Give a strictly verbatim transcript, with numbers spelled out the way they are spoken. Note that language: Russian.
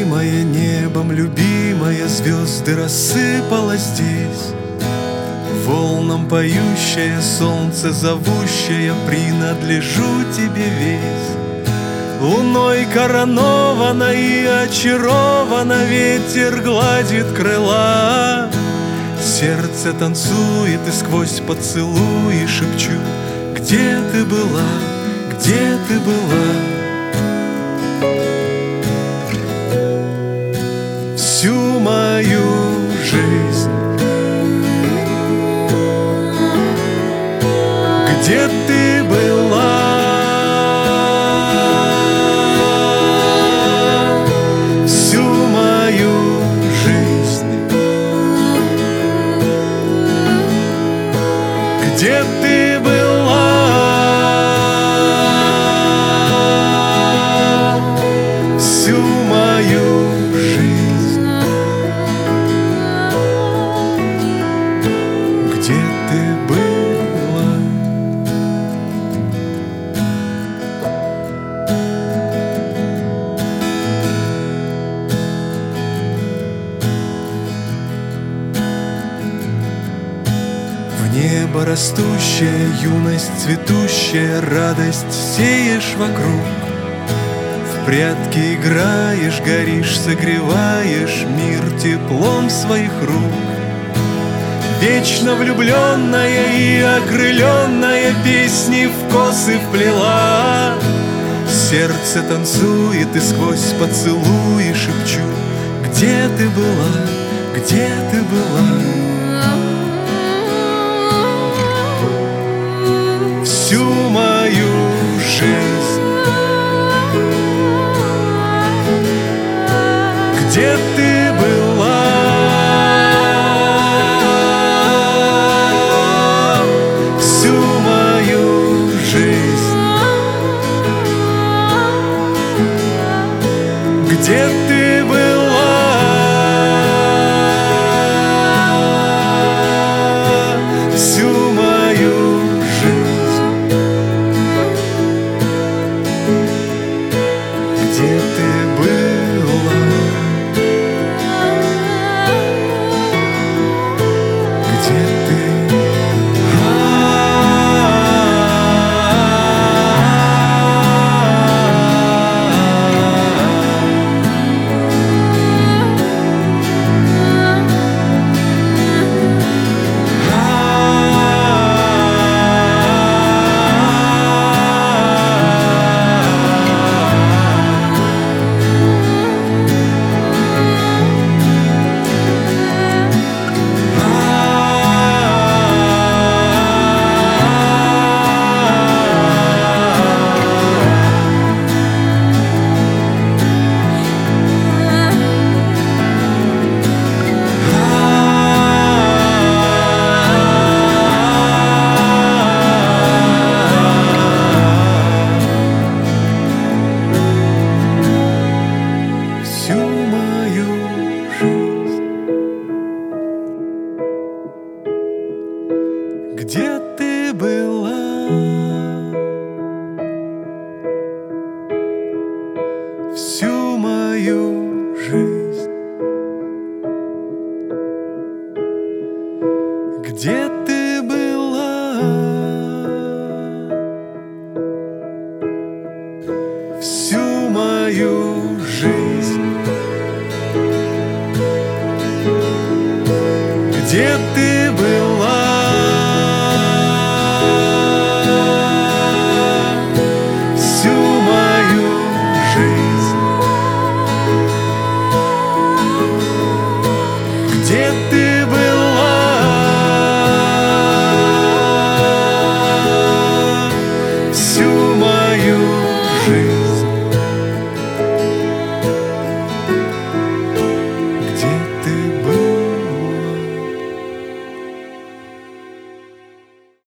Незримая небом любимая, звезды рассыпалась здесь. Волнам поющее, солнце зовущее, принадлежу тебе весь. Луной коронована и очарована, ветер гладит крыла. Сердце танцует и сквозь поцелуи шепчу: где ты была, где ты была? Всю мою жизнь. Где ты была? Всю мою жизнь. Где ты была? Всю мою жизнь. Где ты была? Небо растущее, юность цветущая, радость сеешь вокруг. В прятки играешь, горишь, согреваешь мир теплом своих рук. Вечно влюбленная и окрыленная песни в косы вплела. Сердце танцует и сквозь поцелуи шепчу: где ты была, где ты была? Всю мою жизнь. Где ты была? Всю мою жизнь. Где ты была? Всю мою жизнь. Где ты была? Где ты? Где ты была? Всю мою жизнь. Где ты была? Всю мою жизнь. Где ты была? Где ты была? Всю